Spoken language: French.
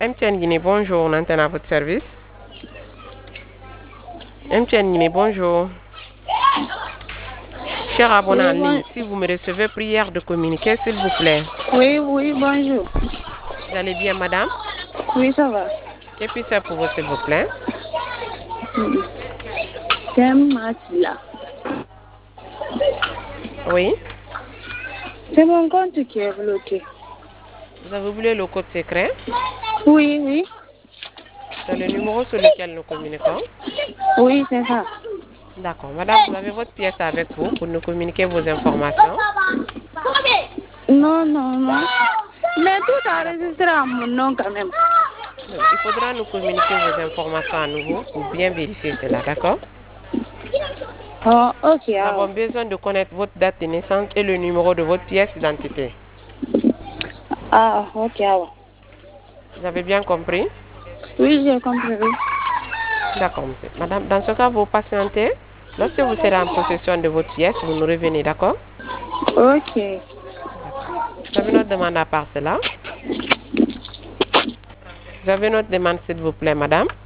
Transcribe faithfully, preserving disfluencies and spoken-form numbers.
M T N Guinée, bonjour, on antenne à votre service. M T N Guinée, bonjour. Cher abonné en Oui, ligne, bon... si vous me recevez, prière de communiquer, s'il vous plaît. oui, oui, bonjour. Vous allez bien, madame? Oui, ça va. Que puis-je faire pour vous, s'il vous plaît? C'est un match là. Oui. C'est mon compte qui est bloqué. Vous avez oublié le code secret? Oui, oui. C'est le numéro sur lequel nous communiquons. Oui, c'est ça. D'accord. Madame, vous avez votre pièce avec vous pour nous communiquer vos informations? Non, non, non. Mais tout a D'accord. enregistré à mon nom quand même. Donc, il faudra nous communiquer vos informations à nouveau pour bien vérifier cela, d'accord? Oh, ok. Nous Ah, avons besoin de connaître votre date de naissance et le numéro de votre pièce d'identité. ah ok. Ah. Vous avez bien compris? Oui, j'ai compris. Oui. D'accord, monsieur. Madame, dans ce cas, vous patientez. Lorsque vous serez en possession de votre pièce, vous nous revenez, d'accord? Ok. D'accord. Vous avez notre demande à part cela? Vous avez notre demande, s'il vous plaît, madame?